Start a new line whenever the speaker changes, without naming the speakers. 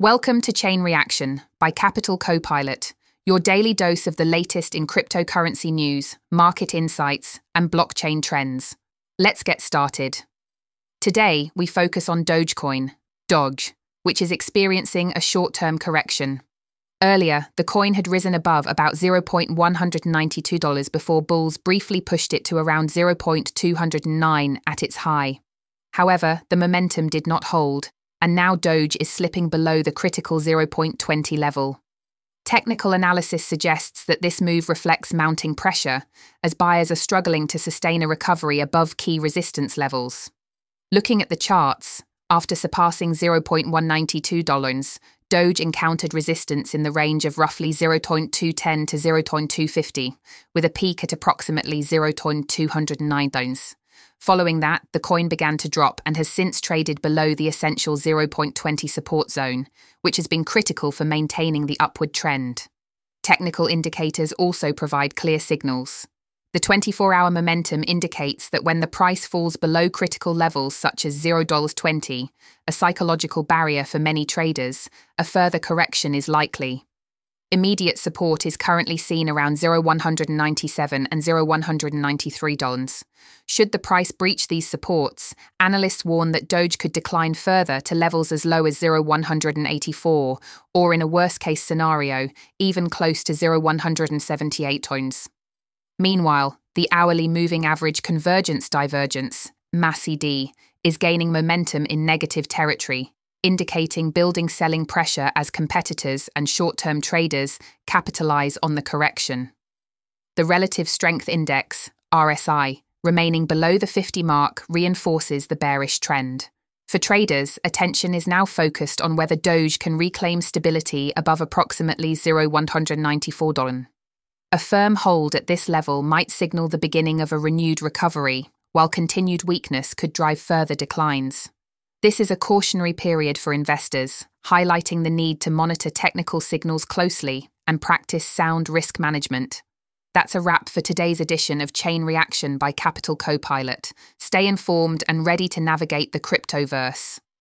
Welcome to Chain Reaction by Capital Copilot, your daily dose of the latest in cryptocurrency news, market insights, and blockchain trends. Let's get started. Today, we focus on Dogecoin, Doge, which is experiencing a short-term correction. Earlier, the coin had risen above about $0.192 before bulls briefly pushed it to around $0.209 at its high. However, the momentum did not hold, and now Doge is slipping below the critical 0.20 level. Technical analysis suggests that this move reflects mounting pressure, as buyers are struggling to sustain a recovery above key resistance levels. Looking at the charts, after surpassing $0.192, Doge encountered resistance in the range of roughly $0.210 to $0.250, with a peak at approximately $0.209. Following that, the coin began to drop and has since traded below the essential 0.20 support zone, which has been critical for maintaining the upward trend. Technical indicators also provide clear signals. The 24-hour momentum indicates that when the price falls below critical levels such as $0.20, a psychological barrier for many traders, a further correction is likely. Immediate support is currently seen around $0.197 and $0.193. Should the price breach these supports, analysts warn that Doge could decline further to levels as low as $0.184, or in a worst-case scenario, even close to $0.178. Meanwhile, the hourly moving average convergence divergence, MACD, is gaining momentum in negative territory, indicating building selling pressure as competitors and short-term traders capitalize on the correction. The Relative Strength Index, RSI, remaining below the 50 mark reinforces the bearish trend. For traders, attention is now focused on whether Doge can reclaim stability above approximately $0.194. A firm hold at this level might signal the beginning of a renewed recovery, while continued weakness could drive further declines. This is a cautionary period for investors, highlighting the need to monitor technical signals closely and practice sound risk management. That's a wrap for today's edition of Chain Reaction by Capital Copilot. Stay informed and ready to navigate the cryptoverse.